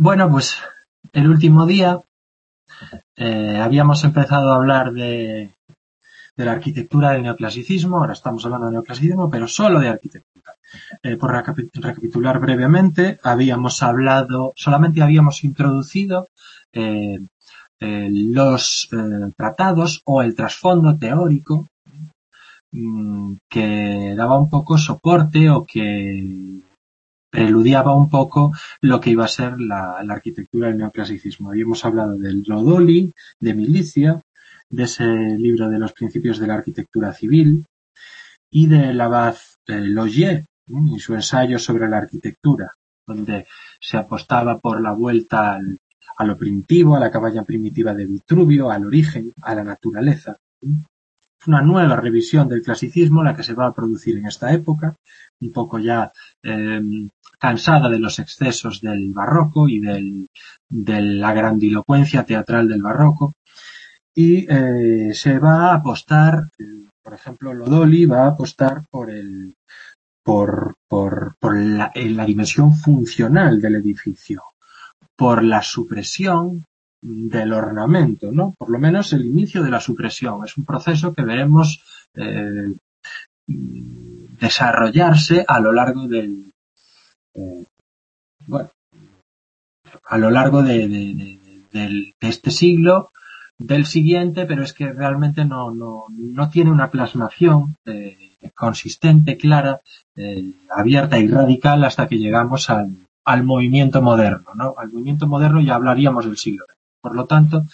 Bueno, pues el último día habíamos empezado a hablar de la arquitectura del neoclasicismo, ahora estamos hablando de neoclasicismo, pero solo de arquitectura. Por recapitular brevemente, solamente habíamos introducido eh, los tratados o el trasfondo teórico que daba un poco soporte o que preludiaba un poco lo que iba a ser la arquitectura del neoclasicismo. Habíamos hablado del Rodoli, de Milicia, de ese libro de los principios de la arquitectura civil y del abad Logier y su ensayo sobre la arquitectura, donde se apostaba por la vuelta a lo primitivo, a la cabaña primitiva de Vitruvio, al origen, a la naturaleza. Es una nueva revisión del clasicismo la que se va a producir en esta época, un poco ya cansada de los excesos del barroco y de la grandilocuencia teatral del barroco, y se va a apostar, por ejemplo, Lodoli va a apostar por la dimensión funcional del edificio, por la supresión del ornamento, ¿no? Por lo menos el inicio de la supresión. Es un proceso que veremos desarrollarse a lo largo a lo largo de este siglo, del siguiente, pero es que realmente no tiene una plasmación consistente, clara, abierta y radical hasta que llegamos al movimiento moderno, ¿no? Al movimiento moderno ya hablaríamos del siglo XX. Por lo tanto,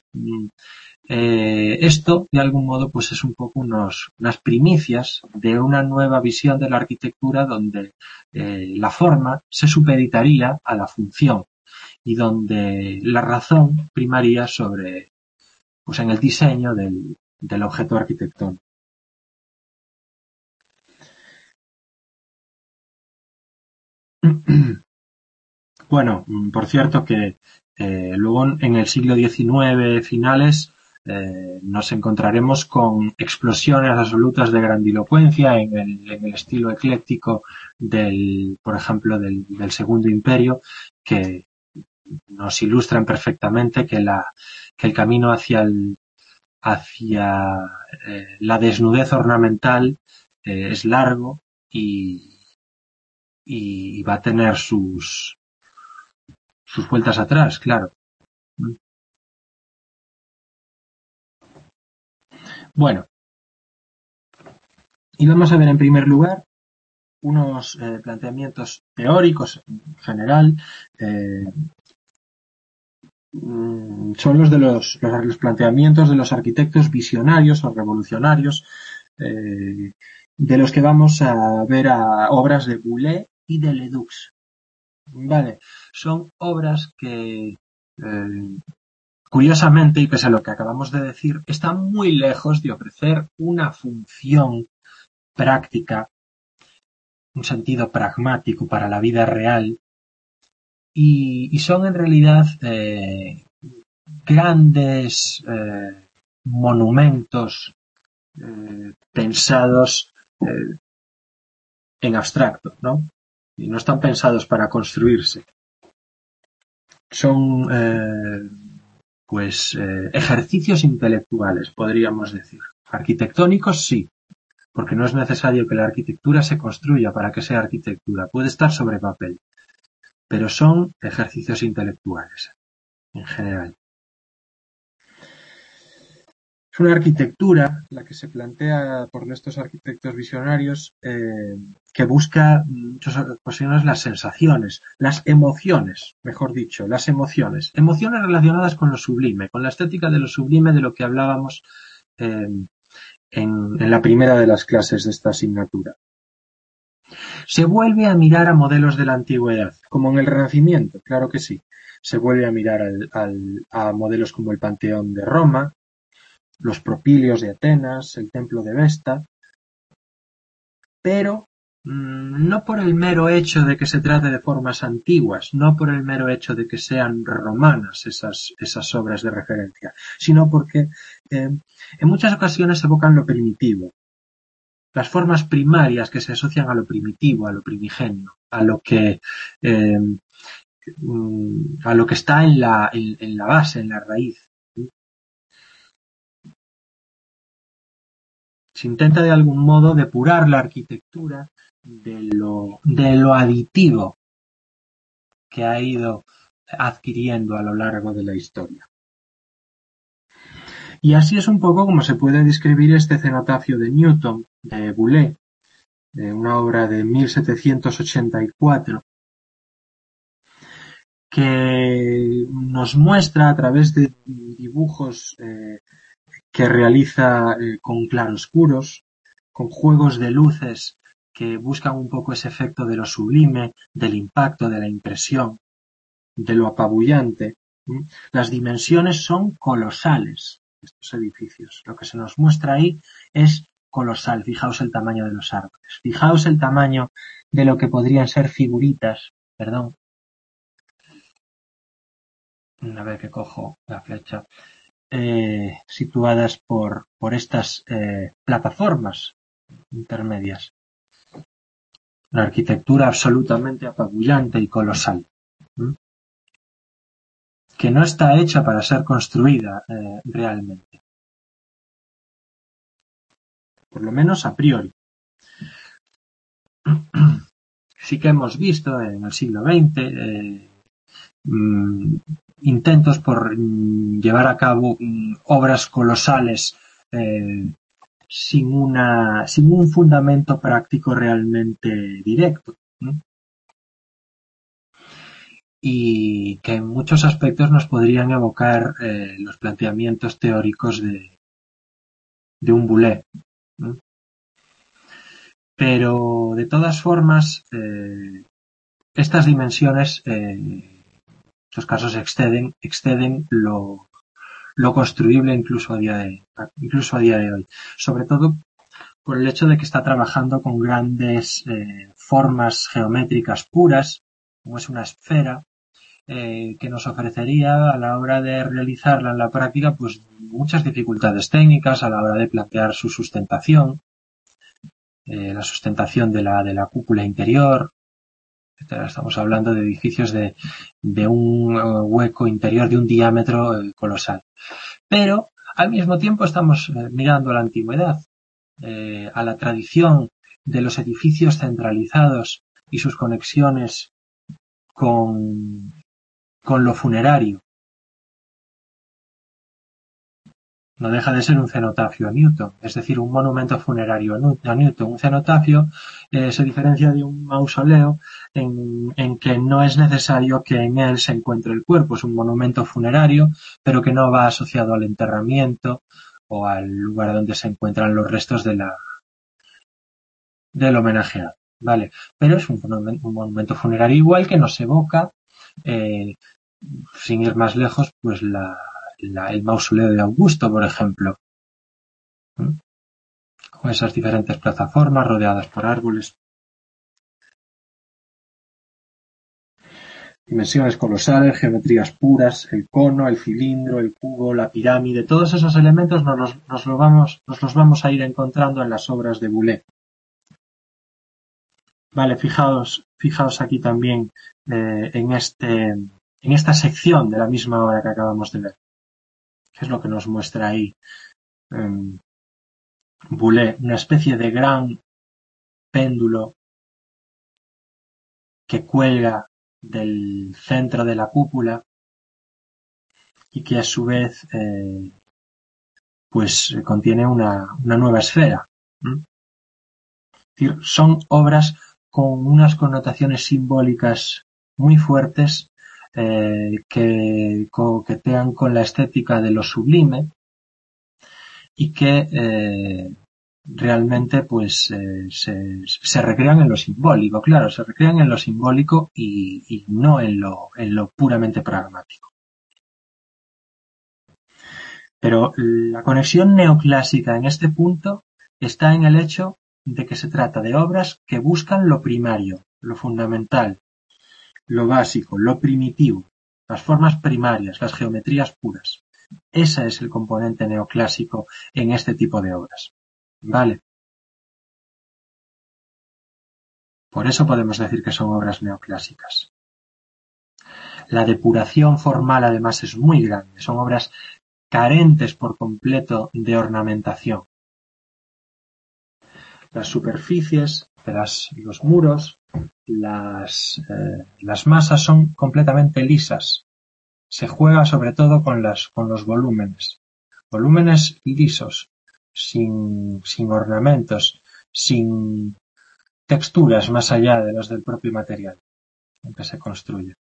esto, de algún modo, pues es un poco unas primicias de una nueva visión de la arquitectura donde la forma se supeditaría a la función y donde la razón primaría sobre, pues en el diseño del objeto arquitectónico. Bueno, por cierto que luego en el siglo XIX finales nos encontraremos con explosiones absolutas de grandilocuencia en el estilo ecléctico por ejemplo, del Segundo Imperio, que nos ilustran perfectamente que el camino hacia la desnudez ornamental es largo y va a tener sus vueltas atrás, claro. Bueno, y vamos a ver en primer lugar unos planteamientos teóricos en general. Son los planteamientos de los arquitectos visionarios o revolucionarios, de los que vamos a ver a obras de Boulet y de Ledux. Vale, son obras que curiosamente, y pese a lo que acabamos de decir, están muy lejos de ofrecer una función práctica, un sentido pragmático para la vida real, y son en realidad grandes monumentos pensados en abstracto, ¿no? Y no están pensados para construirse. Son ejercicios intelectuales, podríamos decir. Arquitectónicos, sí, porque no es necesario que la arquitectura se construya para que sea arquitectura. Puede estar sobre papel, pero son ejercicios intelectuales, en general. Es una arquitectura la que se plantea por estos arquitectos visionarios que busca en muchas ocasiones las sensaciones, las emociones, mejor dicho, las emociones. Emociones relacionadas con lo sublime, con la estética de lo sublime de lo que hablábamos en la primera de las clases de esta asignatura. Se vuelve a mirar a modelos de la antigüedad, como en el Renacimiento, claro que sí. Se vuelve a mirar a modelos como el Panteón de Roma, los propilios de Atenas, el templo de Vesta, pero no por el mero hecho de que se trate de formas antiguas, no por el mero hecho de que sean romanas esas obras de referencia, sino porque en muchas ocasiones evocan lo primitivo, las formas primarias que se asocian a lo primitivo, a lo primigenio, a lo que a lo que está en la base, en la raíz. Se intenta de algún modo depurar la arquitectura de lo aditivo que ha ido adquiriendo a lo largo de la historia. Y así es un poco como se puede describir este cenotafio de Newton, de Boulez, de una obra de 1784, que nos muestra a través de dibujos que realiza con claroscuros, con juegos de luces que buscan un poco ese efecto de lo sublime, del impacto, de la impresión, de lo apabullante. Las dimensiones son colosales, estos edificios. Lo que se nos muestra ahí es colosal. Fijaos el tamaño de los árboles. Fijaos el tamaño de lo que podrían ser figuritas, perdón. A ver que cojo la flecha. Situadas por estas plataformas intermedias. La arquitectura absolutamente apabullante y colosal, que no está hecha para ser construida realmente, por lo menos a priori. Sí que hemos visto en el siglo XX intentos por llevar a cabo obras colosales sin un fundamento práctico realmente directo, y que en muchos aspectos nos podrían evocar los planteamientos teóricos de un Boulez. Pero de todas formas estas dimensiones en estos casos exceden lo construible incluso a día de hoy, sobre todo por el hecho de que está trabajando con grandes formas geométricas puras, como es una esfera, que nos ofrecería a la hora de realizarla en la práctica pues muchas dificultades técnicas a la hora de plantear su sustentación, la sustentación de la cúpula interior, etc. Estamos hablando de edificios de un hueco interior de un diámetro colosal. Pero al mismo tiempo estamos mirando a la antigüedad, a la tradición de los edificios centralizados y sus conexiones con lo funerario. No deja de ser un cenotafio a Newton, es decir, un monumento funerario a Newton. Un cenotafio se diferencia de un mausoleo en que no es necesario que en él se encuentre el cuerpo. Es un monumento funerario, pero que no va asociado al enterramiento o al lugar donde se encuentran los restos del homenajeado. ¿Vale? Pero es un monumento funerario igual que nos evoca, sin ir más lejos, pues el mausoleo de Augusto, por ejemplo, con esas diferentes plataformas rodeadas por árboles. Dimensiones colosales, geometrías puras, el cono, el cilindro, el cubo, la pirámide, todos esos elementos nos los vamos a ir encontrando en las obras de Boulez. Vale, fijaos aquí también en esta sección de la misma obra que acabamos de ver. ¿Qué es lo que nos muestra ahí Boulez? Una especie de gran péndulo que cuelga del centro de la cúpula y que a su vez pues contiene una nueva esfera. Es decir, son obras con unas connotaciones simbólicas muy fuertes que coquetean con la estética de lo sublime y que realmente pues se recrean en lo simbólico, claro, se recrean en lo simbólico y no en lo puramente pragmático. Pero la conexión neoclásica en este punto está en el hecho de que se trata de obras que buscan lo primario, lo fundamental, lo básico, lo primitivo, las formas primarias, las geometrías puras. Ese es el componente neoclásico en este tipo de obras. ¿Vale? Por eso podemos decir que son obras neoclásicas. La depuración formal además es muy grande. Son obras carentes por completo de ornamentación. Las superficies, los muros, las masas son completamente lisas. Se juega sobre todo con los volúmenes. Volúmenes lisos, sin ornamentos, sin texturas más allá de los del propio material en que se construye.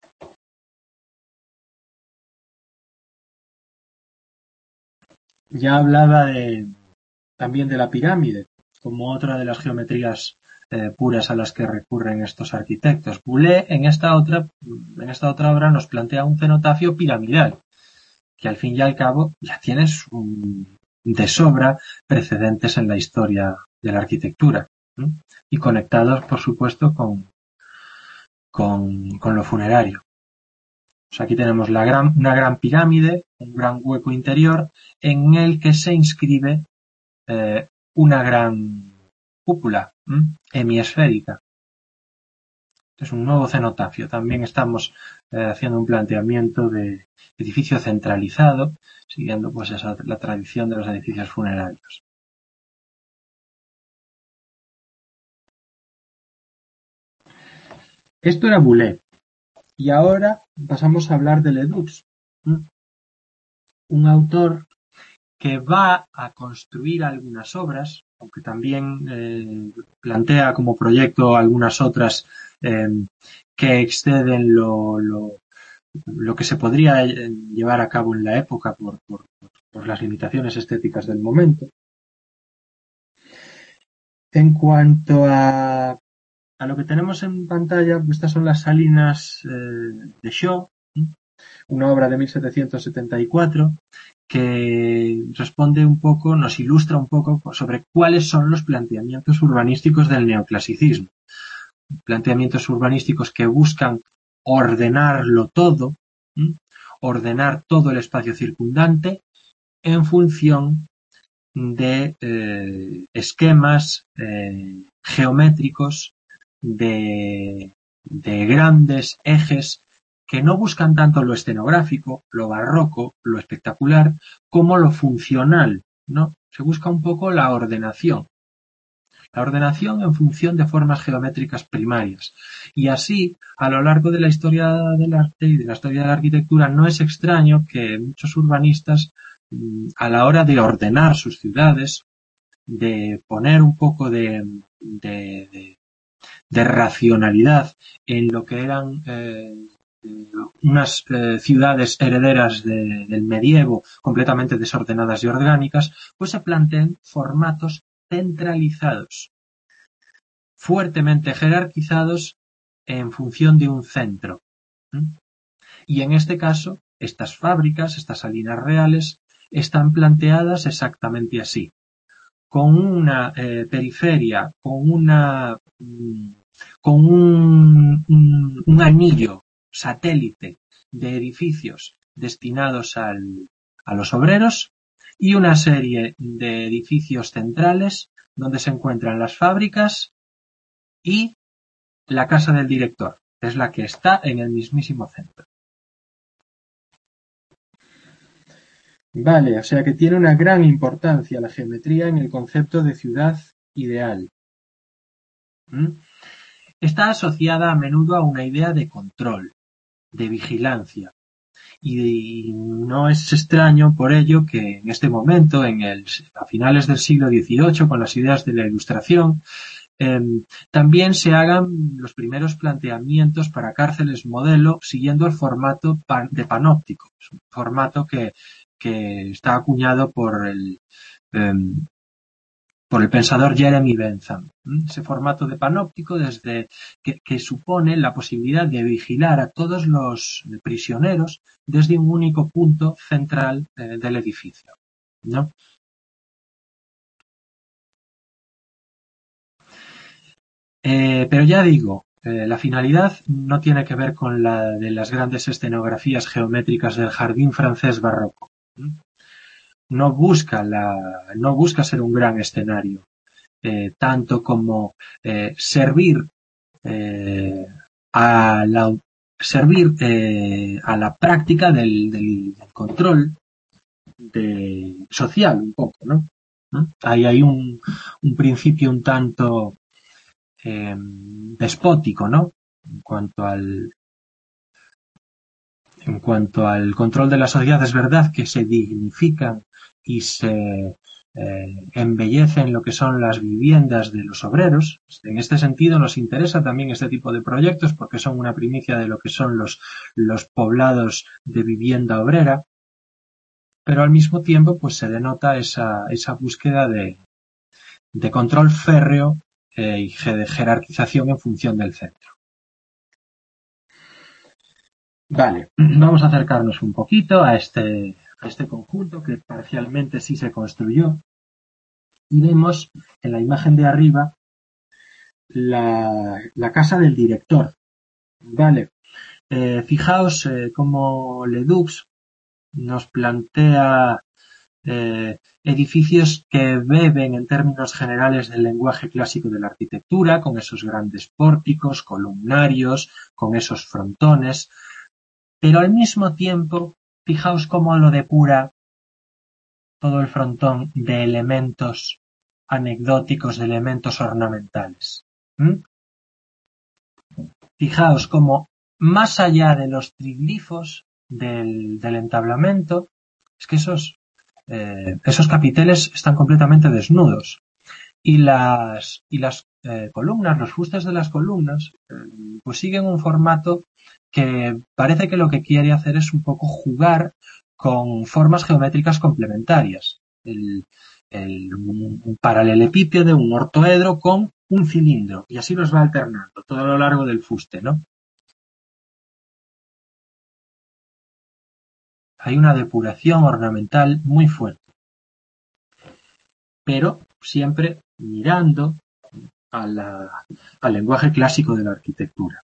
Ya hablaba también de la pirámide, como otra de las geometrías puras a las que recurren estos arquitectos. Boulez en esta otra obra nos plantea un cenotafio piramidal, que al fin y al cabo ya tienes de sobra precedentes en la historia de la arquitectura, ¿no? Y conectados, por supuesto, con lo funerario. O sea, aquí tenemos una gran pirámide, un gran hueco interior en el que se inscribe una gran cúpula hemiesférica. Es un nuevo cenotafio. También estamos haciendo un planteamiento de edificio centralizado, siguiendo pues la tradición de los edificios funerarios. Esto era Boulez. Y ahora pasamos a hablar de Ledoux, un autor que va a construir algunas obras, aunque también plantea como proyecto algunas otras que exceden lo que se podría llevar a cabo en la época por las limitaciones estéticas del momento. En cuanto a lo que tenemos en pantalla, estas son las Salinas de Shaw, una obra de 1774 que responde un poco, nos ilustra un poco sobre cuáles son los planteamientos urbanísticos del neoclasicismo. Planteamientos urbanísticos que buscan ordenarlo todo, ordenar todo el espacio circundante en función de esquemas geométricos, de grandes ejes que no buscan tanto lo escenográfico, lo barroco, lo espectacular, como lo funcional, ¿no? Se busca un poco la ordenación. La ordenación en función de formas geométricas primarias. Y así, a lo largo de la historia del arte y de la historia de la arquitectura, no es extraño que muchos urbanistas, a la hora de ordenar sus ciudades, de poner un poco de racionalidad en lo que eran unas ciudades herederas del medievo completamente desordenadas y orgánicas, pues se plantean formatos centralizados, fuertemente jerarquizados en función de un centro. Y en este caso, estas fábricas, estas salinas reales, están planteadas exactamente así, con una periferia, con un anillo satélite de edificios destinados a los obreros y una serie de edificios centrales donde se encuentran las fábricas y la casa del director, que es la que está en el mismísimo centro. Vale, o sea que tiene una gran importancia la geometría en el concepto de ciudad ideal. Está asociada a menudo a una idea de control, de vigilancia. Y no es extraño por ello que en este momento, a finales del siglo XVIII, con las ideas de la Ilustración, también se hagan los primeros planteamientos para cárceles modelo siguiendo el formato de panóptico. Es un formato que está acuñado por el pensador Jeremy Bentham. Ese formato de panóptico que supone la posibilidad de vigilar a todos los prisioneros desde un único punto central del edificio, ¿no? Pero ya digo, la finalidad no tiene que ver con la de las grandes escenografías geométricas del jardín francés barroco. No busca ser un gran escenario, tanto como servir a servir a la práctica del control social un poco, ¿no? Ahí hay un principio un tanto despótico, ¿no? En cuanto al control de la sociedad, es verdad que se dignifican y se embellecen lo que son las viviendas de los obreros. En este sentido nos interesa también este tipo de proyectos porque son una primicia de lo que son los poblados de vivienda obrera, pero al mismo tiempo pues se denota esa búsqueda de control férreo y de jerarquización en función del centro. Vale, vamos a acercarnos un poquito a este conjunto que parcialmente sí se construyó y vemos en la imagen de arriba la casa del director. Vale, fijaos cómo Ledoux nos plantea edificios que beben en términos generales del lenguaje clásico de la arquitectura, con esos grandes pórticos, columnarios, con esos frontones, pero al mismo tiempo, fijaos cómo lo depura todo el frontón de elementos anecdóticos, de elementos ornamentales. Fijaos cómo más allá de los triglifos del entablamento, es que esos capiteles están completamente desnudos y las columnas, los fustes de las columnas, pues siguen un formato que parece que lo que quiere hacer es un poco jugar con formas geométricas complementarias. Un paralelepípedo, un ortoedro con un cilindro, y así los va alternando todo a lo largo del fuste, ¿no? Hay una depuración ornamental muy fuerte, pero siempre mirando al lenguaje clásico de la arquitectura.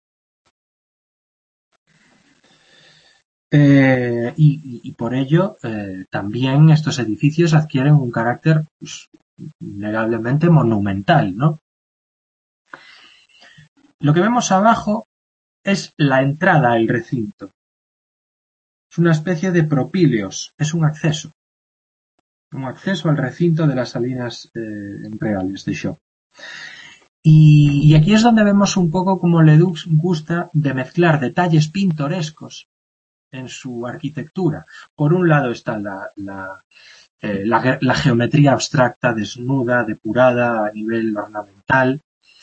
Y por ello también estos edificios adquieren un carácter pues, innegablemente monumental, ¿no? Lo que vemos abajo es la entrada al recinto. Es una especie de propíleos, es un acceso al recinto de las salinas reales de Xó. Y aquí es donde vemos un poco cómo Ledoux gusta de mezclar detalles pintorescos en su arquitectura. Por un lado está la geometría abstracta, desnuda, depurada a nivel ornamental,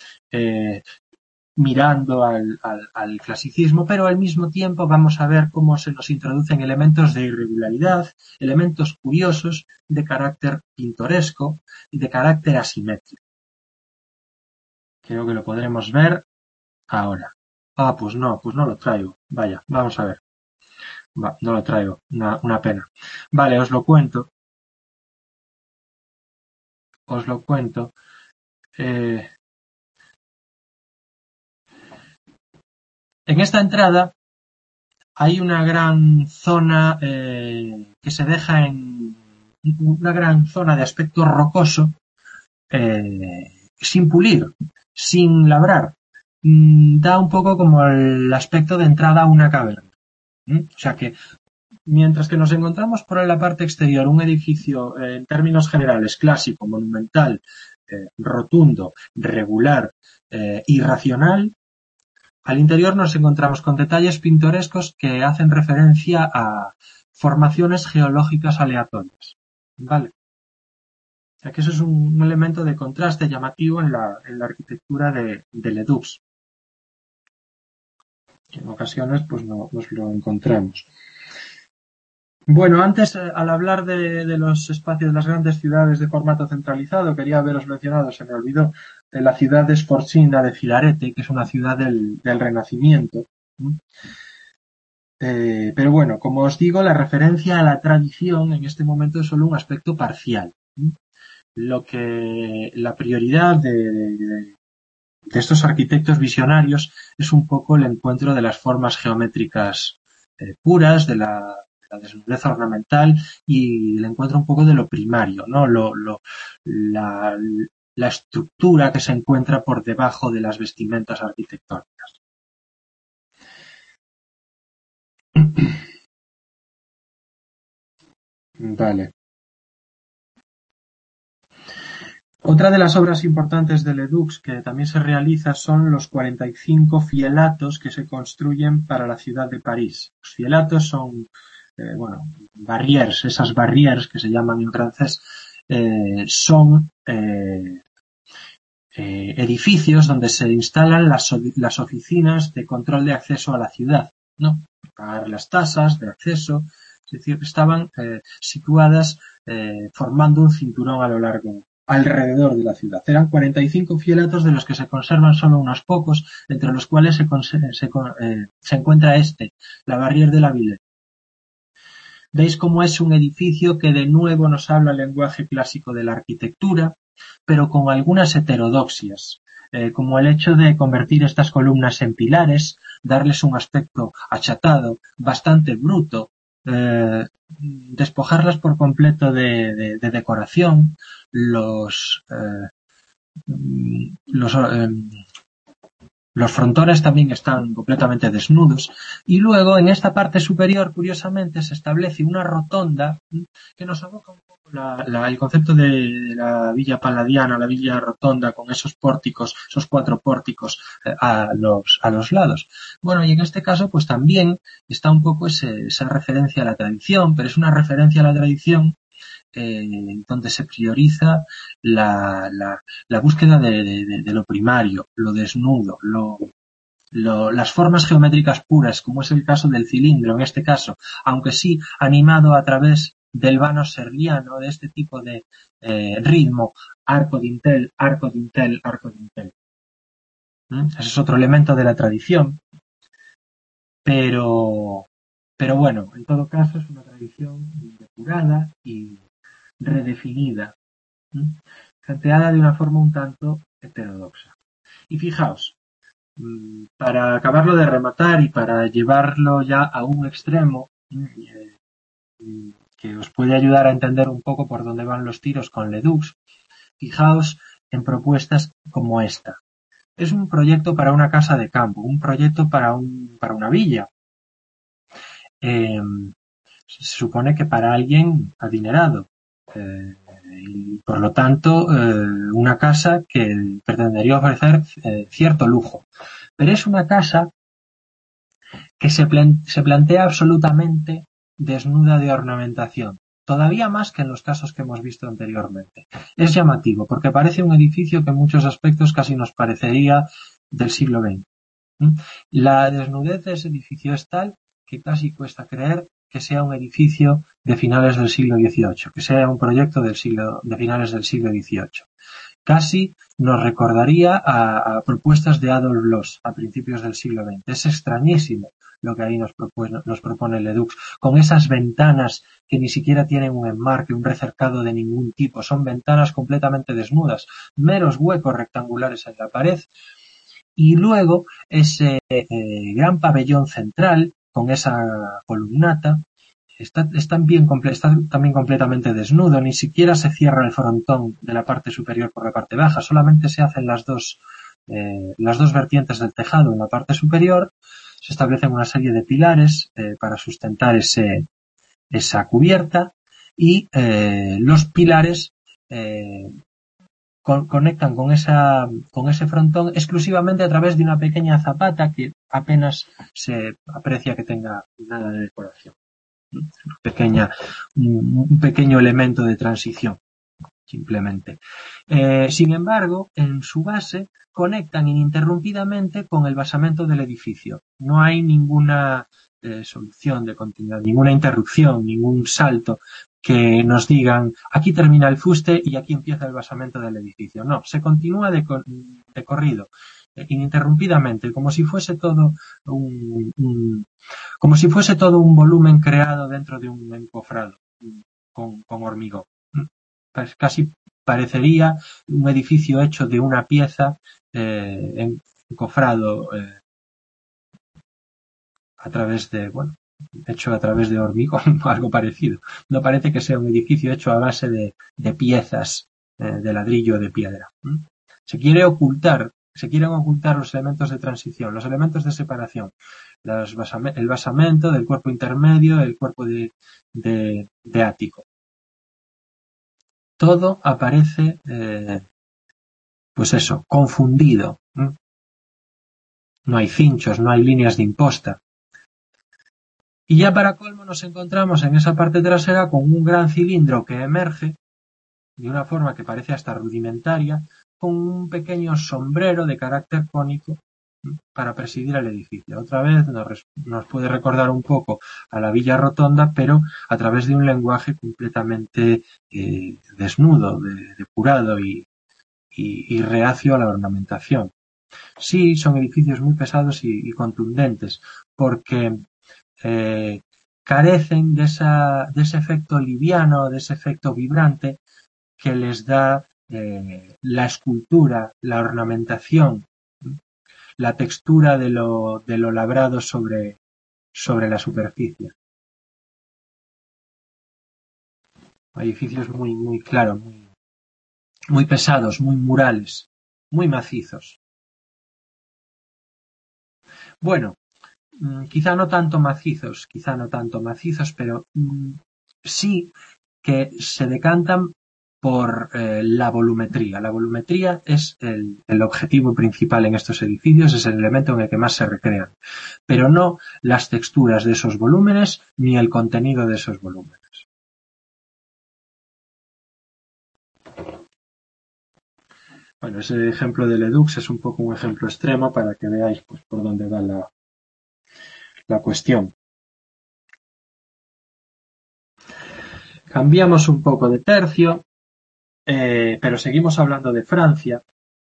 mirando al clasicismo, pero al mismo tiempo vamos a ver cómo se nos introducen elementos de irregularidad, elementos curiosos de carácter pintoresco y de carácter asimétrico. Creo que lo podremos ver ahora. Pues no lo traigo. Vaya, vamos a ver. No lo traigo, una pena. Vale, os lo cuento. En esta entrada hay una gran zona que se deja en una gran zona de aspecto rocoso sin pulir, sin labrar. Da un poco como el aspecto de entrada a una caverna. O sea que mientras que nos encontramos por la parte exterior un edificio en términos generales clásico, monumental, rotundo, regular y racional, al interior nos encontramos con detalles pintorescos que hacen referencia a formaciones geológicas aleatorias. ¿Vale? O sea que eso es un elemento de contraste llamativo en la arquitectura de Ledoux. En ocasiones pues no nos lo encontramos. Bueno, antes, al hablar de los espacios de las grandes ciudades de formato centralizado, quería haberos mencionado, se me olvidó, de la ciudad de Sforcina de Filarete, que es una ciudad del Renacimiento. Pero bueno, como os digo, la referencia a la tradición en este momento es solo un aspecto parcial. La prioridad de estos arquitectos visionarios es un poco el encuentro de las formas geométricas puras, de la desnudez ornamental y el encuentro un poco de lo primario, ¿no? La estructura que se encuentra por debajo de las vestimentas arquitectónicas. Vale. Otra de las obras importantes de Ledoux que también se realiza son los 45 fielatos que se construyen para la ciudad de París. Los fielatos son, barrières, esas barrières que se llaman en francés, son edificios donde se instalan las oficinas de control de acceso a la ciudad, ¿no? Pagar las tasas de acceso, es decir, estaban situadas formando un cinturón alrededor de la ciudad. Eran 45 fielatos de los que se conservan solo unos pocos, entre los cuales se encuentra la Barrière de la Villette. Veis cómo es un edificio que de nuevo nos habla el lenguaje clásico de la arquitectura, pero con algunas heterodoxias, como el hecho de convertir estas columnas en pilares, darles un aspecto achatado, bastante bruto, despojarlas por completo de decoración, los frontones también están completamente desnudos y luego en esta parte superior, curiosamente, se establece una rotonda que nos aboca un poco el concepto de la villa palladiana, la villa rotonda con esos pórticos, esos 4 pórticos a los lados. Bueno, y en este caso pues también está un poco esa referencia a la tradición, pero es una referencia a la tradición donde se prioriza la búsqueda de lo primario, lo desnudo, las formas geométricas puras, como es el caso del cilindro en este caso, aunque sí animado a través del vano serliano, de este tipo de ritmo, arco dintel, arco dintel, arco dintel. Ese es otro elemento de la tradición, pero bueno, en todo caso es una tradición depurada y redefinida, planteada de una forma un tanto heterodoxa. Y fijaos, para acabarlo de rematar y para llevarlo ya a un extremo que os puede ayudar a entender un poco por dónde van los tiros con Ledoux, fijaos en propuestas como esta. Es un proyecto para una casa de campo, un proyecto para una villa. Se supone que para alguien adinerado. Y por lo tanto una casa que pretendería ofrecer cierto lujo. Pero es una casa que se plantea absolutamente desnuda de ornamentación, todavía más que en los casos que hemos visto anteriormente. Es llamativo porque parece un edificio que en muchos aspectos casi nos parecería del siglo XX. La desnudez de ese edificio es tal que casi cuesta creer que sea un edificio de finales del siglo XVIII, que sea un proyecto de finales del siglo XVIII. Casi nos recordaría a propuestas de Adolf Loos a principios del siglo XX. Es extrañísimo lo que ahí nos propone Ledoux, con esas ventanas que ni siquiera tienen un enmarque, un recercado de ningún tipo, son ventanas completamente desnudas, meros huecos rectangulares en la pared, y luego ese gran pabellón central con esa columnata está también completamente desnudo, ni siquiera se cierra el frontón de la parte superior por la parte baja, solamente se hacen las dos vertientes del tejado en la parte superior, se establecen una serie de pilares para sustentar esa cubierta y los pilares conectan con ese frontón exclusivamente a través de una pequeña zapata que apenas se aprecia que tenga nada de decoración. Un pequeño elemento de transición, simplemente. Sin embargo, en su base conectan ininterrumpidamente con el basamento del edificio. No hay ninguna solución de continuidad, ninguna interrupción, ningún salto que nos digan aquí termina el fuste y aquí empieza el basamento del edificio. No, se continúa de corrido, ininterrumpidamente, como si fuese todo un volumen creado dentro de un encofrado con hormigón. Pues casi parecería un edificio hecho de una pieza encofrado hecho a través de hormigón o algo parecido. No parece que sea un edificio hecho a base de piezas de ladrillo o de piedra. Se quieren ocultar los elementos de transición, los elementos de separación, el basamento del cuerpo intermedio, el cuerpo de ático. todo aparece, pues eso, confundido. No hay cinchos, no hay líneas de imposta. Y ya para colmo nos encontramos en esa parte trasera con un gran cilindro que emerge de una forma que parece hasta rudimentaria, con un pequeño sombrero de carácter cónico para presidir el edificio. Otra vez nos puede recordar un poco a la Villa Rotonda, pero a través de un lenguaje completamente desnudo, depurado y reacio a la ornamentación. Sí, son edificios muy pesados y contundentes, porque carecen de ese efecto liviano, de ese efecto vibrante que les da la escultura, la ornamentación, la textura de lo labrado sobre la superficie. Edificios muy claros, muy pesados, muy murales, muy macizos. Bueno, quizá no tanto macizos, pero sí que se decantan por la volumetría. La volumetría es el objetivo principal en estos edificios, es el elemento en el que más se recrean, pero no las texturas de esos volúmenes ni el contenido de esos volúmenes. Bueno, ese ejemplo de Ledux es un poco un ejemplo extremo para que veáis pues, por dónde va la cuestión. Cambiamos un poco de tercio, pero seguimos hablando de Francia.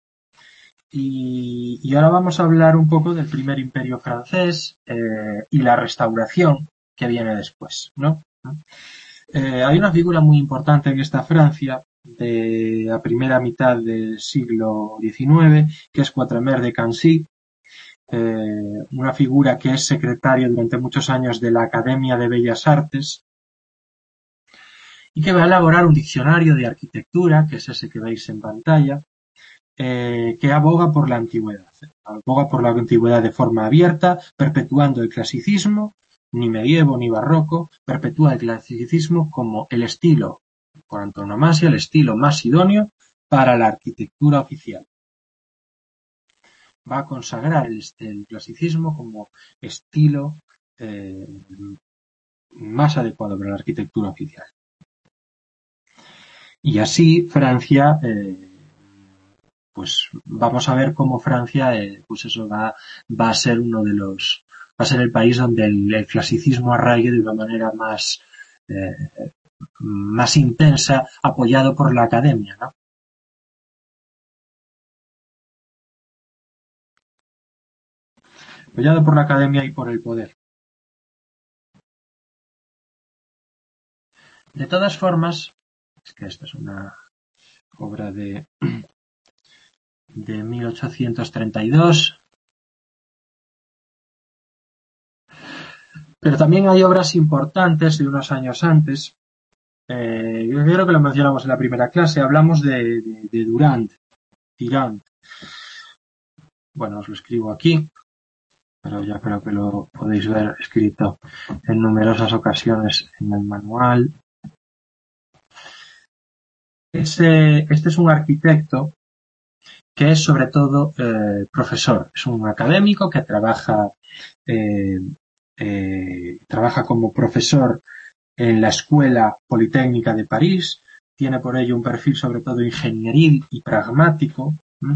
Y ahora vamos a hablar un poco del primer imperio francés y la restauración que viene después, ¿no? Hay una figura muy importante en esta Francia de la primera mitad del siglo XIX, que es Quatremer de Cancy, una figura que es secretario durante muchos años de la Academia de Bellas Artes y que va a elaborar un diccionario de arquitectura, que es ese que veis en pantalla, que aboga por la antigüedad. Aboga por la antigüedad de forma abierta, perpetuando el clasicismo, ni medievo ni barroco, perpetúa el clasicismo como el estilo, por antonomasia, el estilo más idóneo para la arquitectura oficial. Va a consagrar el clasicismo como estilo más adecuado para la arquitectura oficial. Y así Francia pues vamos a ver cómo Francia, pues eso va a ser va a ser el país donde el clasicismo arraigue de una manera más intensa, apoyado por la academia, ¿no? Apoyado por la academia y por el poder. De todas formas, es que esta es una obra de 1832, pero también hay obras importantes de unos años antes. Yo creo que lo mencionamos en la primera clase, hablamos de Tirant. Bueno, os lo escribo aquí, pero ya creo que lo podéis ver escrito en numerosas ocasiones en el manual. Este es un arquitecto que es sobre todo profesor, es un académico que trabaja como profesor en la Escuela Politécnica de París, tiene por ello un perfil sobre todo ingenieril y pragmático,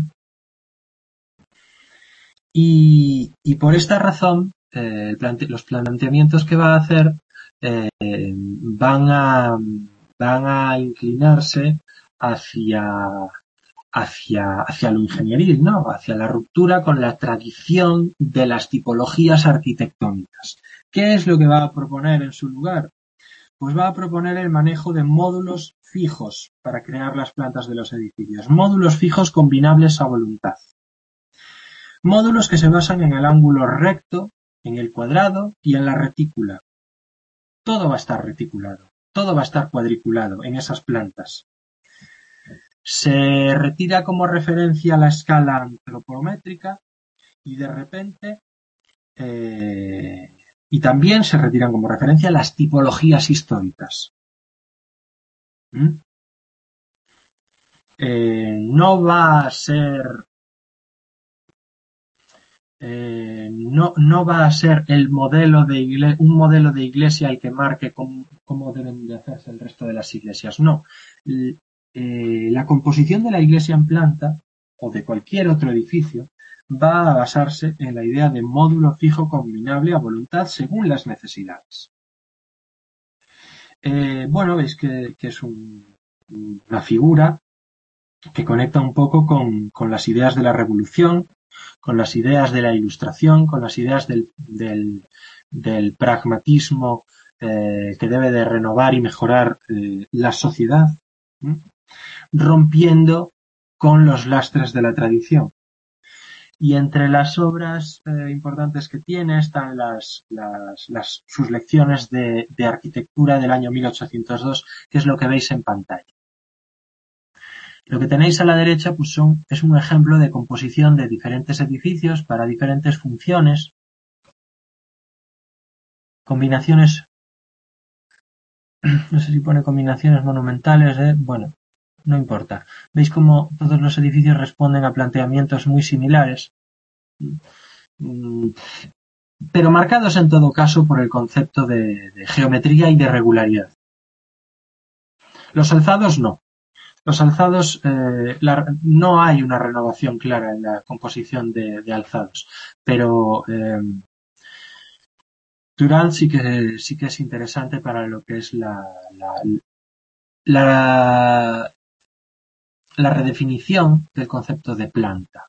y por esta razón los planteamientos que va a hacer van a inclinarse hacia lo ingenieril, ¿no? Hacia la ruptura con la tradición de las tipologías arquitectónicas. ¿Qué es lo que va a proponer en su lugar? Pues va a proponer el manejo de módulos fijos para crear las plantas de los edificios. Módulos fijos combinables a voluntad. Módulos que se basan en el ángulo recto, en el cuadrado y en la retícula. Todo va a estar reticulado, todo va a estar cuadriculado en esas plantas. Se retira como referencia la escala antropométrica y de repente y también se retiran como referencia las tipologías históricas. no va a ser no va a ser un modelo de iglesia el que marque cómo deben de hacerse el resto de las iglesias. No. La composición de la iglesia en planta o de cualquier otro edificio va a basarse en la idea de módulo fijo combinable a voluntad según las necesidades. Bueno, veis que es una figura que conecta un poco con las ideas de la revolución, con las ideas de la ilustración, con las ideas del pragmatismo que debe de renovar y mejorar la sociedad, rompiendo con los lastres de la tradición. Y entre las obras importantes que tiene están sus lecciones de arquitectura del año 1802, que es lo que veis en pantalla. Lo que tenéis a la derecha pues es un ejemplo de composición de diferentes edificios para diferentes funciones, combinaciones, no sé si pone combinaciones monumentales, bueno, no importa. Veis cómo todos los edificios responden a planteamientos muy similares, pero marcados en todo caso por el concepto de geometría y de regularidad. Los alzados no. Los alzados, no hay una renovación clara en la composición de alzados, pero Turán sí que es interesante para lo que es la redefinición del concepto de planta.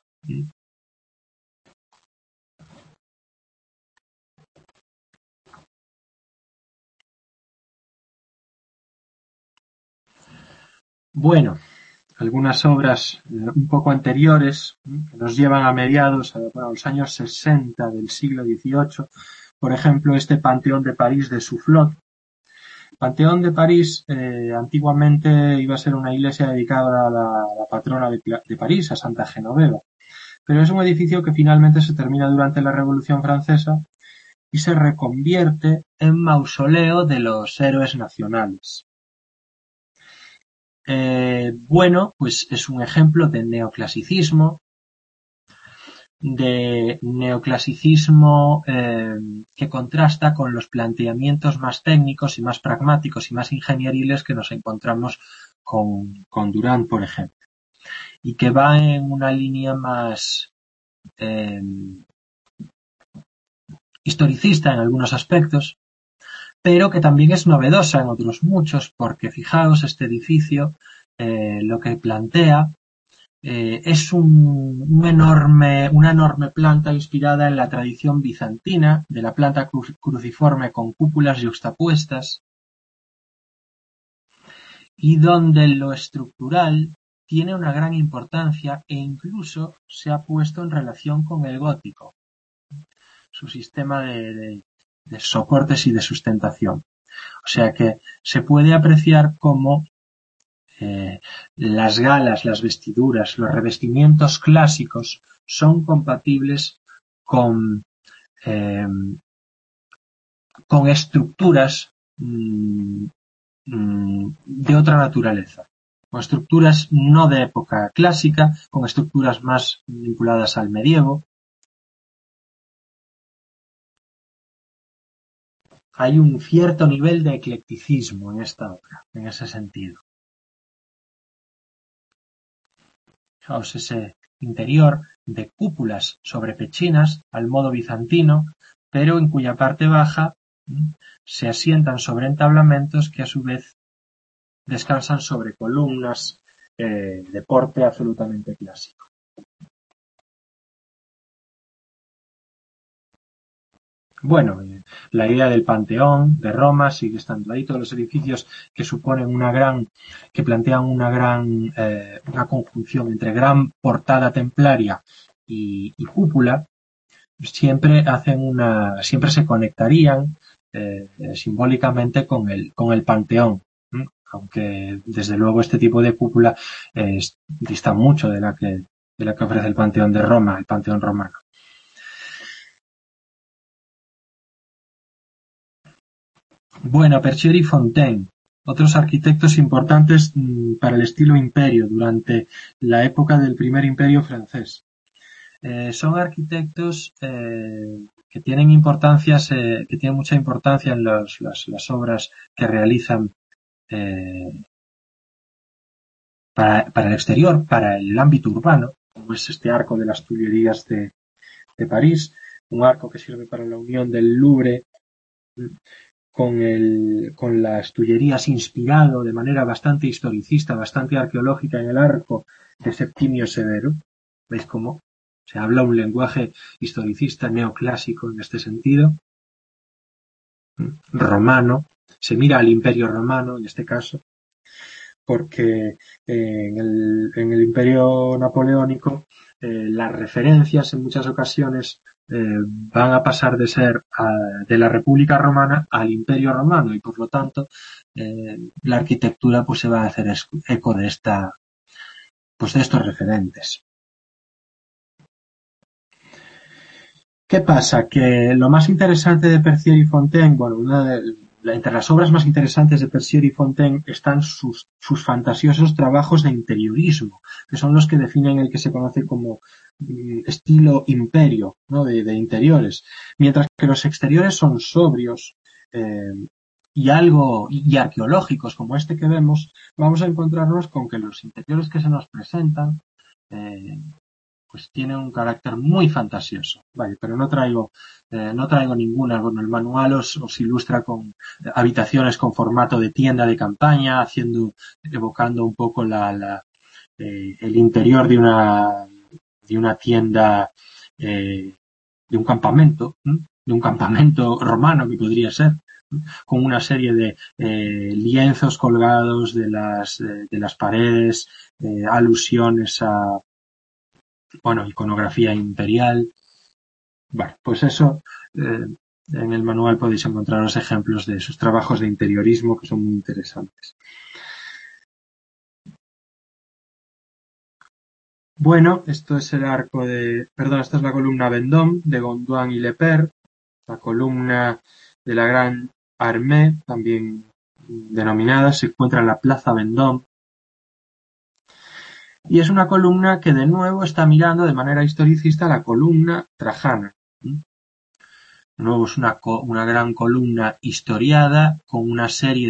Bueno, algunas obras un poco anteriores que nos llevan a mediados, a los años 60 del siglo XVIII, por ejemplo, este Panteón de París de Soufflot. Panteón de París antiguamente iba a ser una iglesia dedicada a la patrona de París, a Santa Genoveva, pero es un edificio que finalmente se termina durante la Revolución Francesa y se reconvierte en mausoleo de los héroes nacionales. Bueno, pues es un ejemplo de neoclasicismo que contrasta con los planteamientos más técnicos y más pragmáticos y más ingenieriles que nos encontramos con Durán, por ejemplo, y que va en una línea más historicista en algunos aspectos, pero que también es novedosa en otros muchos, porque fijaos, este edificio lo que plantea es una enorme planta inspirada en la tradición bizantina de la planta cruciforme con cúpulas yuxtapuestas y donde lo estructural tiene una gran importancia e incluso se ha puesto en relación con el gótico, su sistema de soportes y de sustentación. O sea que se puede apreciar cómo las galas, las vestiduras, los revestimientos clásicos son compatibles con estructuras de otra naturaleza, con estructuras no de época clásica, con estructuras más vinculadas al medievo. Hay un cierto nivel de eclecticismo en esta obra, en ese sentido. Fijaos ese interior de cúpulas sobre pechinas al modo bizantino, pero en cuya parte baja se asientan sobre entablamentos que a su vez descansan sobre columnas de porte absolutamente clásico. Bueno, la idea del Panteón de Roma sigue estando ahí, todos los edificios que suponen que plantean una conjunción entre gran portada templaria y cúpula, siempre se conectarían simbólicamente con el Panteón, aunque desde luego este tipo de cúpula dista mucho de la que ofrece el Panteón de Roma, el Panteón romano. Bueno, Percieri Fontaine. Otros arquitectos importantes para el estilo imperio durante la época del primer imperio francés. Son arquitectos que tienen que tienen mucha importancia en las obras que realizan para el exterior, para el ámbito urbano, como es este arco de las Tullerías de París, un arco que sirve para la unión del Louvre con las Tullerías, inspirado de manera bastante historicista, bastante arqueológica en el arco de Septimio Severo. ¿Veis cómo se habla un lenguaje historicista neoclásico en este sentido? Romano, se mira al Imperio Romano en este caso, porque en el Imperio Napoleónico las referencias en muchas ocasiones van a pasar de ser de la República Romana al Imperio Romano y por lo tanto la arquitectura pues se va a hacer eco de de estos referentes. ¿Qué pasa? Que lo más interesante de Percier y Fontaine, bueno, entre las obras más interesantes de Percier y Fontaine están sus fantasiosos trabajos de interiorismo, que son los que definen el que se conoce como estilo imperio, ¿no? de interiores, mientras que los exteriores son sobrios y arqueológicos, como este que vemos. Vamos a encontrarnos con que los interiores que se nos presentan pues tiene un carácter muy fantasioso. Vale, pero no traigo ninguna. Bueno, el manual os ilustra con habitaciones con formato de tienda de campaña, evocando un poco el interior de una tienda, de un campamento romano que podría ser, con una serie de lienzos colgados de las paredes, alusiones a iconografía imperial. Bueno, pues eso, en el manual podéis encontrar los ejemplos de sus trabajos de interiorismo que son muy interesantes. Bueno, esto es esta es la columna Vendôme de Gondouin y Lepers, la columna de la Gran Armée, también denominada, se encuentra en la Plaza Vendôme. Y es una columna que de nuevo está mirando de manera historicista la columna Trajana. De nuevo es una gran columna historiada con una serie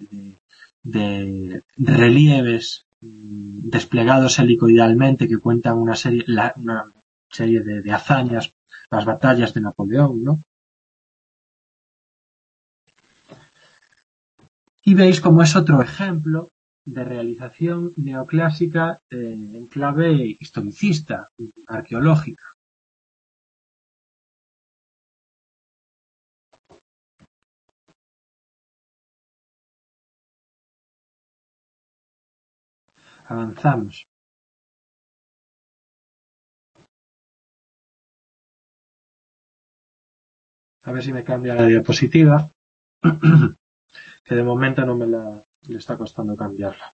de relieves desplegados helicoidalmente que cuentan una serie de hazañas, las batallas de Napoleón, ¿no? Y veis como es otro ejemplo de realización neoclásica en clave historicista, arqueológica. Avanzamos. A ver si me cambia la diapositiva, que de momento no le está costando cambiarla.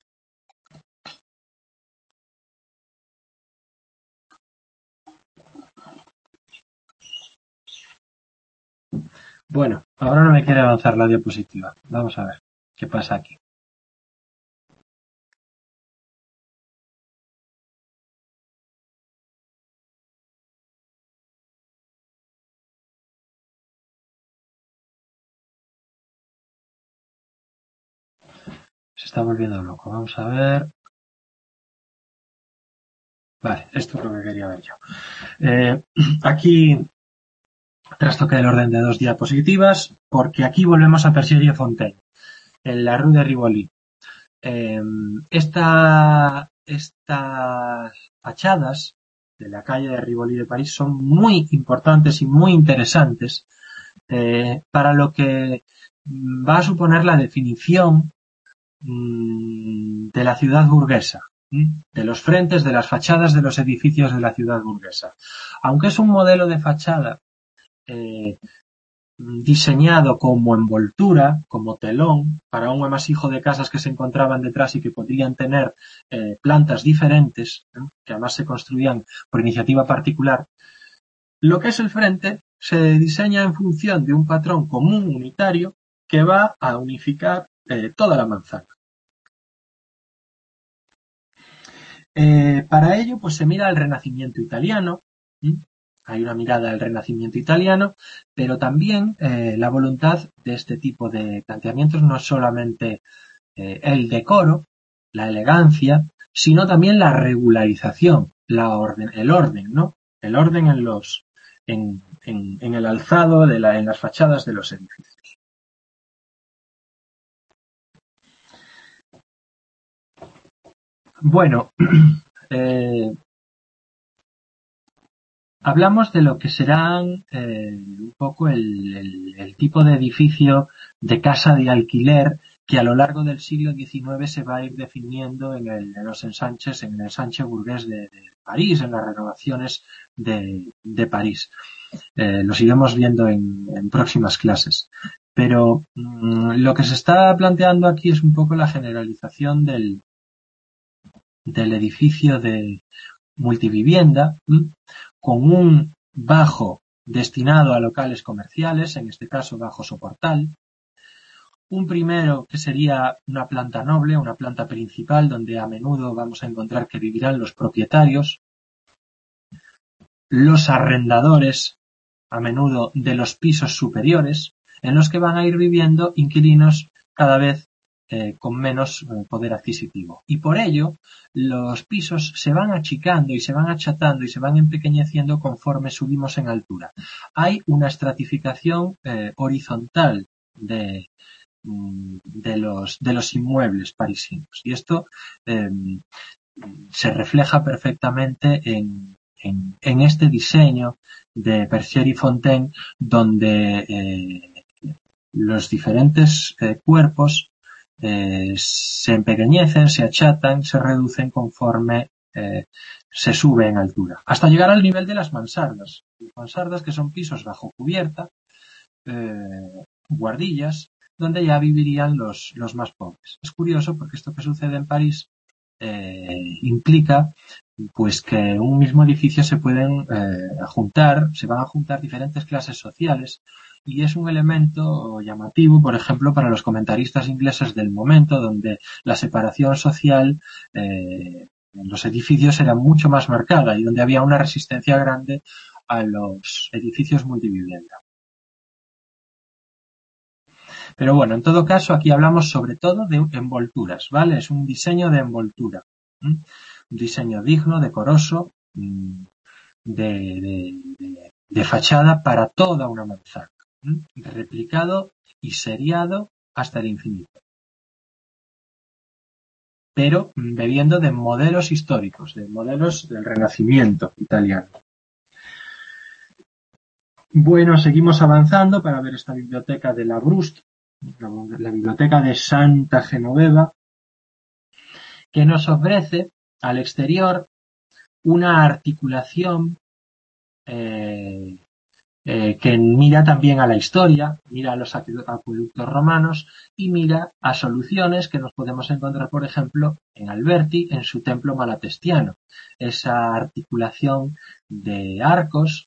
Bueno, ahora no me quiere avanzar la diapositiva. Vamos a ver qué pasa aquí. Se está volviendo loco. Vamos a ver. Vale, esto es lo que quería ver yo. Aquí trastoqué el orden de 2 diapositivas porque aquí volvemos a Percier y Fontaine, en la Rue de Rivoli. Estas fachadas de la calle de Rivoli de París son muy importantes y muy interesantes para lo que va a suponer la definición de la ciudad burguesa, de los frentes, de las fachadas de los edificios de la ciudad burguesa. Aunque es un modelo de fachada diseñado como envoltura, como telón, para un amasijo de casas que se encontraban detrás y que podrían tener plantas diferentes, que además se construían por iniciativa particular. Lo que es el frente se diseña en función de un patrón común unitario que va a unificar toda la manzana. Para ello, pues se mira al Renacimiento italiano. Hay una mirada al Renacimiento italiano, pero también la voluntad de este tipo de planteamientos no es solamente el decoro, la elegancia, sino también la regularización, el orden, ¿no? El orden en el alzado en las fachadas de los edificios. Bueno, hablamos de lo que serán un poco el tipo de edificio de casa de alquiler que a lo largo del siglo XIX se va a ir definiendo en los ensanches, en el ensanche burgués de París, en las renovaciones de París. Los iremos viendo en próximas clases. Pero lo que se está planteando aquí es un poco la generalización del edificio de multivivienda, con un bajo destinado a locales comerciales, en este caso bajo soportal. Un primero que sería una planta noble, una planta principal, donde a menudo vamos a encontrar que vivirán los propietarios, los arrendadores, a menudo de los pisos superiores, en los que van a ir viviendo inquilinos cada vez con menos poder adquisitivo. Y por ello, los pisos se van achicando y se van achatando y se van empequeñeciendo conforme subimos en altura. Hay una estratificación horizontal de los inmuebles parisinos. Y esto se refleja perfectamente en este diseño de Percier y Fontaine, donde los diferentes cuerpos se empequeñecen, se achatan, se reducen conforme se sube en altura, hasta llegar al nivel de las mansardas. Las mansardas, que son pisos bajo cubierta, guardillas, donde ya vivirían los más pobres. Es curioso porque esto que sucede en París implica pues que en un mismo edificio se pueden se van a juntar diferentes clases sociales, y es un elemento llamativo, por ejemplo, para los comentaristas ingleses del momento, donde la separación social en los edificios era mucho más marcada y donde había una resistencia grande a los edificios multivivienda. Pero bueno, en todo caso, aquí hablamos sobre todo de envolturas, ¿vale? Es un diseño de envoltura. Un diseño digno, decoroso, de fachada para toda una manzana. Replicado y seriado hasta el infinito. Pero bebiendo de modelos históricos, de modelos del Renacimiento italiano. Bueno, seguimos avanzando para ver esta biblioteca de Labrouste, la biblioteca de Santa Genoveva, que nos ofrece al exterior una articulación que mira también a la historia, mira a los acueductos romanos y mira a soluciones que nos podemos encontrar, por ejemplo, en Alberti, en su templo malatestiano. Esa articulación de arcos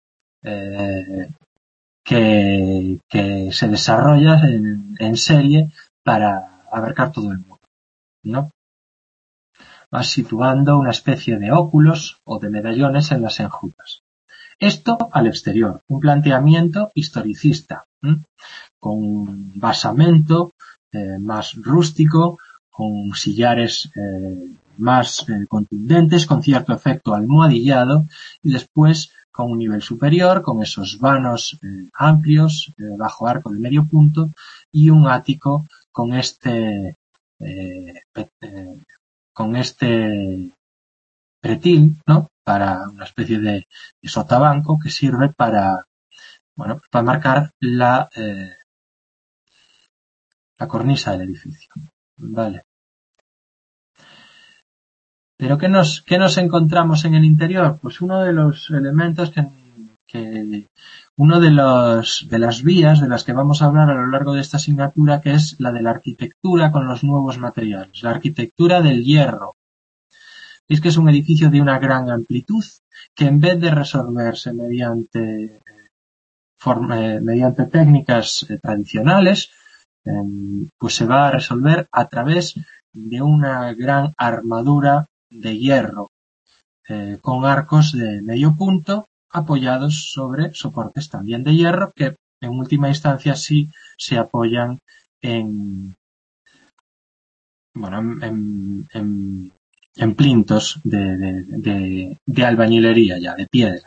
que se desarrolla en serie para abarcar todo el mundo, ¿no? Va situando una especie de óculos o de medallones en las enjutas. Esto al exterior, un planteamiento historicista, con un basamento más rústico, con sillares más contundentes, con cierto efecto almohadillado, y después con un nivel superior, con esos vanos amplios, bajo arco de medio punto, y un ático con este pretil, ¿no? Para una especie de sotabanco que sirve para marcar la cornisa del edificio. Vale. Pero ¿qué nos encontramos en el interior? Pues uno de los elementos uno de las vías de las que vamos a hablar a lo largo de esta asignatura, que es la de la arquitectura con los nuevos materiales, la arquitectura del hierro. Es que es un edificio de una gran amplitud que, en vez de resolverse mediante técnicas tradicionales, pues se va a resolver a través de una gran armadura de hierro con arcos de medio punto apoyados sobre soportes también de hierro que en última instancia sí se apoyan en plintos de albañilería ya, de piedra,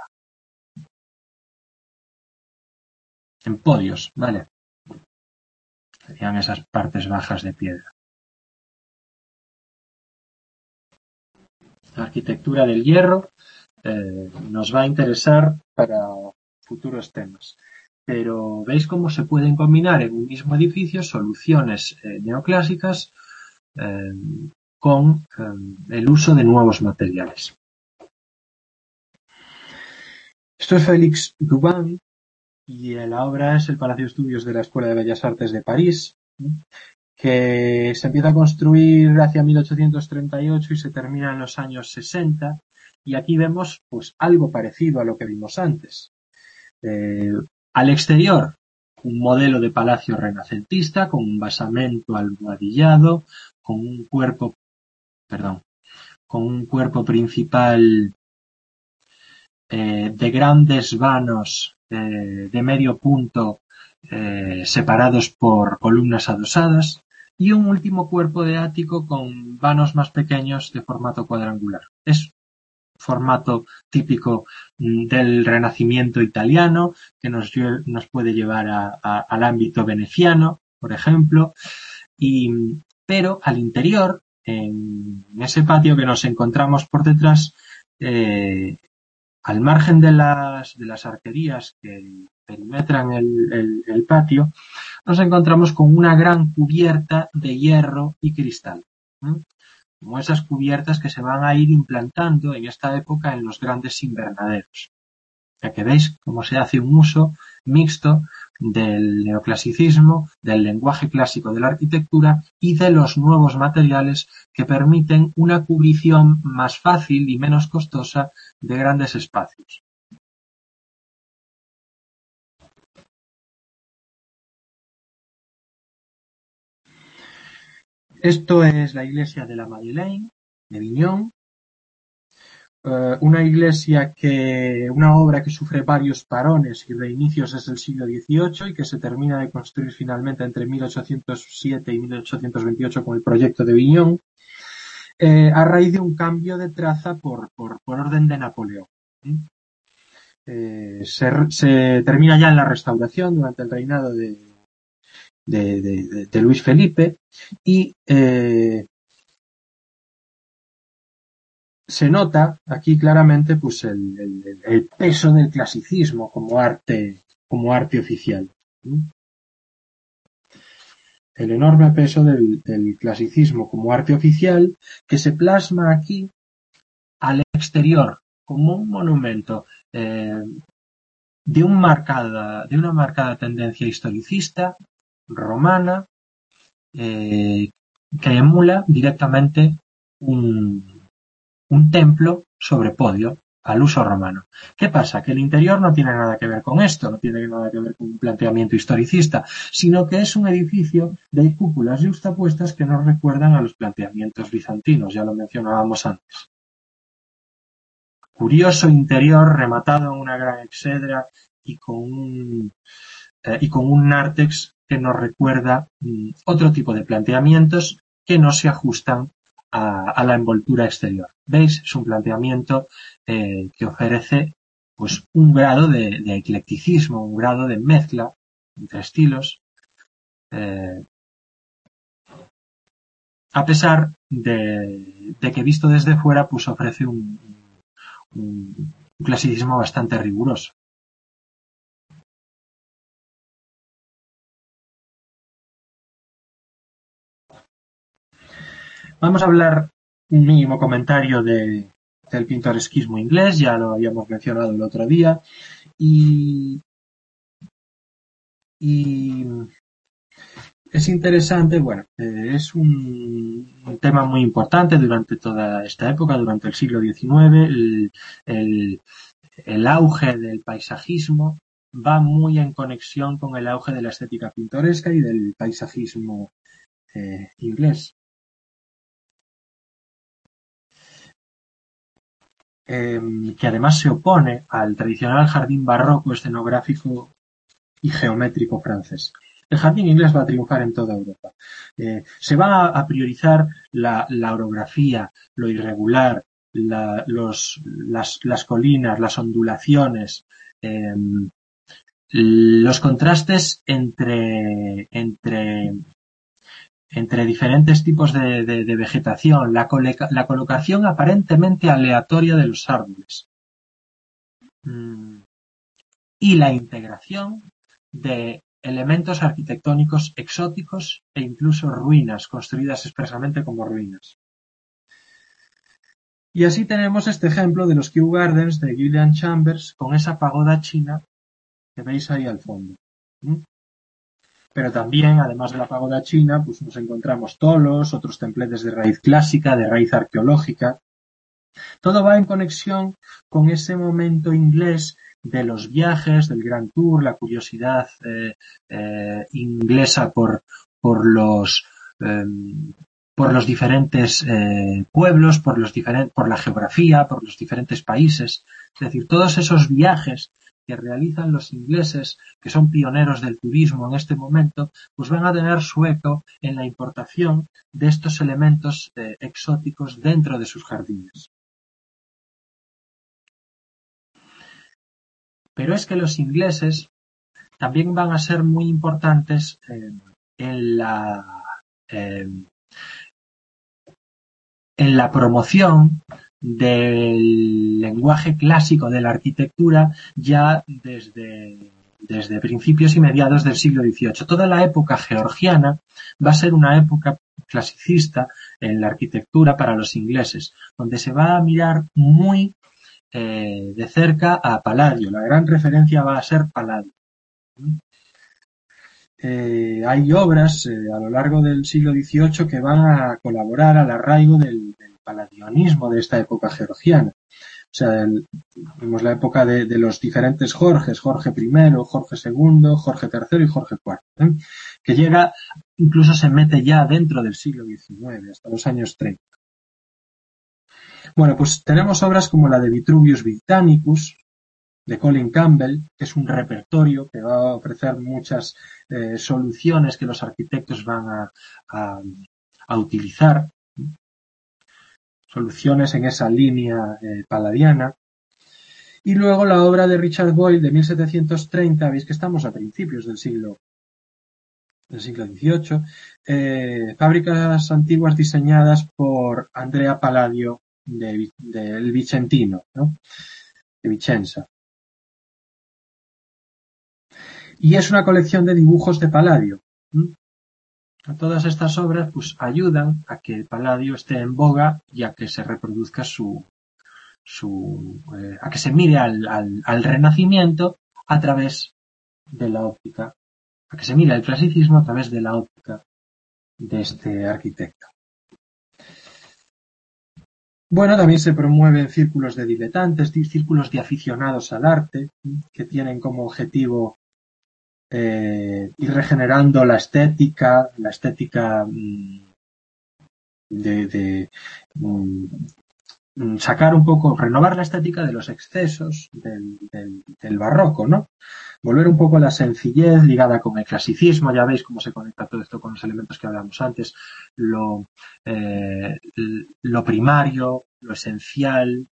en podios, ¿vale? Serían esas partes bajas de piedra. La arquitectura del hierro nos va a interesar para futuros temas. Pero veis cómo se pueden combinar en un mismo edificio soluciones neoclásicas con el uso de nuevos materiales. Esto es Félix Dubin y la obra es el Palacio de Estudios de la Escuela de Bellas Artes de París, que se empieza a construir hacia 1838 y se termina en los años 60. Y aquí vemos pues algo parecido a lo que vimos antes. Al exterior, un modelo de palacio renacentista con un basamento almohadillado, con un cuerpo principal de grandes vanos de medio punto separados por columnas adosadas y un último cuerpo de ático con vanos más pequeños de formato cuadrangular. Es formato típico del Renacimiento italiano que nos puede llevar al ámbito veneciano, por ejemplo, pero al interior, en ese patio que nos encontramos por detrás, al margen de las arquerías que perimetran el patio, nos encontramos con una gran cubierta de hierro y cristal, como esas cubiertas que se van a ir implantando en esta época en los grandes invernaderos. Ya que veis cómo se hace un uso mixto del neoclasicismo, del lenguaje clásico de la arquitectura y de los nuevos materiales que permiten una cubrición más fácil y menos costosa de grandes espacios. Esto es la iglesia de la Madeleine, de Viñón. Una obra que sufre varios parones y reinicios desde el siglo XVIII y que se termina de construir finalmente entre 1807 y 1828 con el proyecto de Viñón, a raíz de un cambio de traza por orden de Napoleón. Se termina ya en la restauración durante el reinado de Luis Felipe y se nota aquí claramente pues el peso del clasicismo como arte oficial. El enorme peso del clasicismo como arte oficial que se plasma aquí al exterior como un monumento de una marcada tendencia historicista romana que emula directamente un templo sobre podio al uso romano. ¿Qué pasa? Que el interior no tiene nada que ver con esto, no tiene nada que ver con un planteamiento historicista, sino que es un edificio de cúpulas yuxtapuestas que nos recuerdan a los planteamientos bizantinos, ya lo mencionábamos antes. Curioso interior rematado en una gran exedra y con un nártex que nos recuerda otro tipo de planteamientos que no se ajustan a la envoltura exterior. ¿Veis? Es un planteamiento que ofrece pues un grado de eclecticismo, un grado de mezcla entre estilos, a pesar de que visto desde fuera pues ofrece un clasicismo bastante riguroso. Vamos a hablar un mínimo comentario del pintoresquismo inglés, ya lo habíamos mencionado el otro día, y es interesante, es un tema muy importante durante toda esta época, durante el siglo XIX, el auge del paisajismo, va muy en conexión con el auge de la estética pintoresca y del paisajismo inglés. Que además se opone al tradicional jardín barroco, escenográfico y geométrico francés. El jardín inglés va a triunfar en toda Europa. Se va a priorizar la orografía, lo irregular, las colinas, las ondulaciones, los contrastes entre diferentes tipos de vegetación, la colocación aparentemente aleatoria de los árboles y la integración de elementos arquitectónicos exóticos e incluso ruinas, construidas expresamente como ruinas. Y así tenemos este ejemplo de los Kew Gardens de Gillian Chambers con esa pagoda china que veis ahí al fondo. Pero también, además de la pagoda china, pues nos encontramos tolos, otros templetes de raíz clásica, de raíz arqueológica. Todo va en conexión con ese momento inglés de los viajes, del Grand Tour, la curiosidad inglesa por los diferentes pueblos, por la geografía, por los diferentes países. Es decir, todos esos viajes que realizan los ingleses, que son pioneros del turismo en este momento, pues van a tener su eco en la importación de estos elementos exóticos dentro de sus jardines. Pero es que los ingleses también van a ser muy importantes en la promoción del lenguaje clásico de la arquitectura ya desde principios y mediados del siglo XVIII. Toda la época georgiana va a ser una época clasicista en la arquitectura para los ingleses, donde se va a mirar muy de cerca a Palladio. La gran referencia va a ser Palladio. Hay obras a lo largo del siglo XVIII que van a colaborar al arraigo del palladionismo de esta época georgiana. O sea, vemos la época de los diferentes Jorges, Jorge I, Jorge II, Jorge III y Jorge IV, que llega, incluso se mete ya dentro del siglo XIX, hasta los años 30. Bueno, pues tenemos obras como la de Vitruvius Britannicus, de Colin Campbell, que es un repertorio que va a ofrecer muchas soluciones que los arquitectos van a utilizar, soluciones en esa línea palladiana. Y luego la obra de Richard Boyle de 1730, veis que estamos a principios del siglo XVIII, fábricas antiguas diseñadas por Andrea Palladio del Vicentino, ¿no? De Vicenza. Y es una colección de dibujos de Palladio. Todas estas obras pues ayudan a que Palladio esté en boga y a que se reproduzca a que se mire al Renacimiento a través de la óptica, a que se mire el clasicismo a través de la óptica de este arquitecto. Bueno, también se promueven círculos de diletantes, círculos de aficionados al arte, que tienen como objetivo ir regenerando la estética de sacar un poco, renovar la estética de los excesos del barroco, ¿no? Volver un poco a la sencillez ligada con el clasicismo. Ya veis cómo se conecta todo esto con los elementos que hablamos antes, lo primario, lo esencial,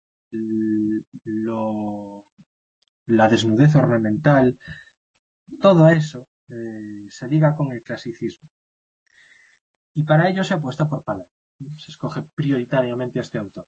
la desnudez ornamental. Todo eso se liga con el clasicismo. Y para ello se apuesta por Palladio. Se escoge prioritariamente a este autor.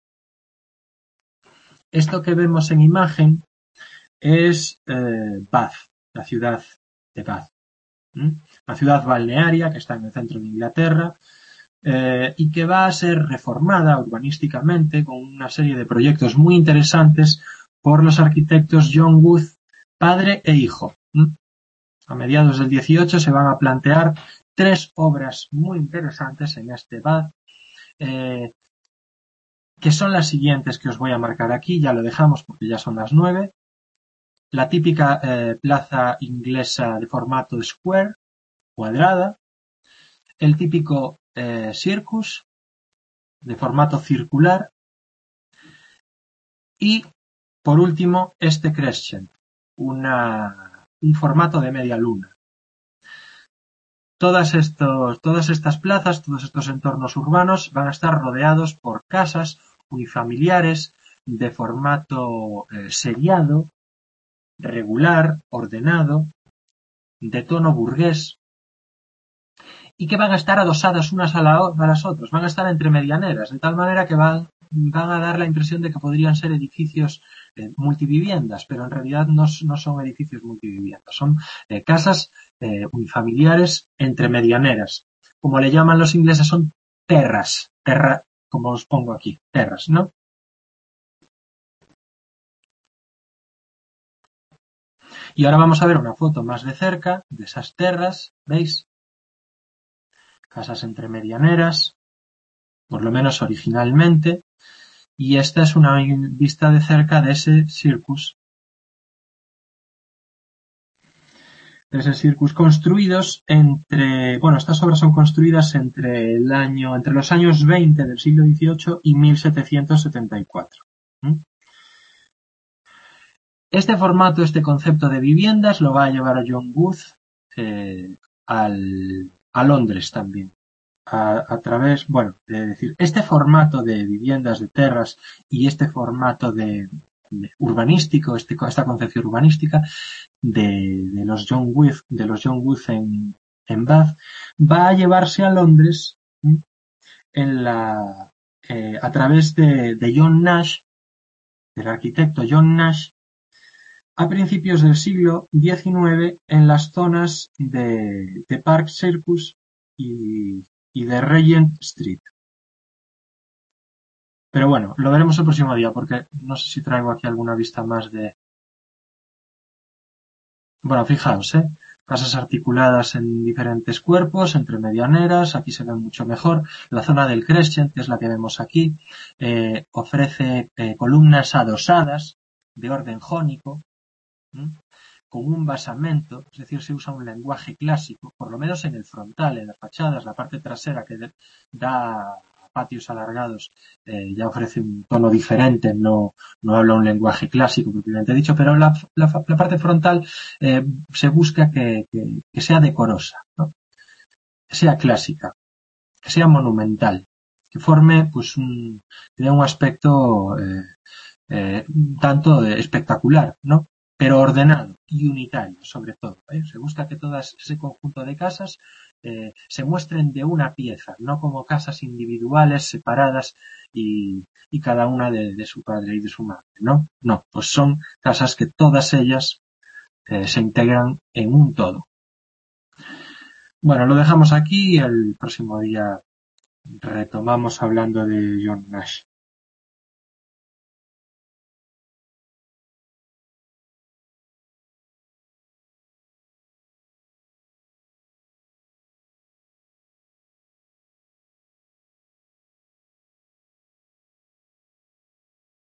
Esto que vemos en imagen es Bath, la ciudad de Bath. Una ciudad balnearia que está en el centro de Inglaterra y que va a ser reformada urbanísticamente con una serie de proyectos muy interesantes por los arquitectos John Wood, padre e hijo. A mediados del 18 se van a plantear 3 obras muy interesantes en este Bath, que son las siguientes que os voy a marcar aquí. Ya lo dejamos porque ya son las 9. la típica plaza inglesa de formato square, cuadrada, el típico circus de formato circular y, por último, este crescent, un formato de media luna. Todas estas plazas, todos estos entornos urbanos van a estar rodeados por casas unifamiliares de formato seriado, regular, ordenado, de tono burgués, y que van a estar adosadas unas a las otras, van a estar entre medianeras, de tal manera que van a dar la impresión de que podrían ser edificios multiviviendas, pero en realidad no son edificios multiviviendas, son casas unifamiliares entre medianeras. Como le llaman los ingleses, son terras, como os pongo aquí, terras, ¿no? Y ahora vamos a ver una foto más de cerca de esas terras, ¿veis? Casas entre medianeras, por lo menos originalmente, y esta es una vista de cerca de ese circus. Construidos estas obras son construidas entre los años 20 del siglo XVIII y 1774. Este formato, este concepto de viviendas lo va a llevar a John Wood a Londres también. A través, de decir, este formato de viviendas de terras y este formato de urbanístico, esta concepción urbanística de los John Wood en Bath, va a llevarse a Londres a través de John Nash, del arquitecto John Nash, a principios del siglo XIX en las zonas de Park Circus y de Regent Street. Pero bueno, lo veremos el próximo día porque no sé si traigo aquí alguna vista más de... Bueno, fijaos, casas articuladas en diferentes cuerpos, entre medianeras, aquí se ven mucho mejor. La zona del Crescent, que es la que vemos aquí, ofrece columnas adosadas de orden jónico, con un basamento, es decir, se usa un lenguaje clásico, por lo menos en el frontal, en las fachadas, la parte trasera que da patios alargados ya ofrece un tono diferente, no habla un lenguaje clásico propiamente dicho, pero la parte frontal se busca que sea decorosa, ¿no? Que sea clásica, que sea monumental, que forme que dé un aspecto tanto espectacular, ¿no? Pero ordenado y unitario, sobre todo. Se busca que todo ese conjunto de casas se muestren de una pieza, no como casas individuales, separadas y cada una de su padre y de su madre, ¿no? No, pues son casas que todas ellas se integran en un todo. Bueno, lo dejamos aquí y el próximo día retomamos hablando de John Nash.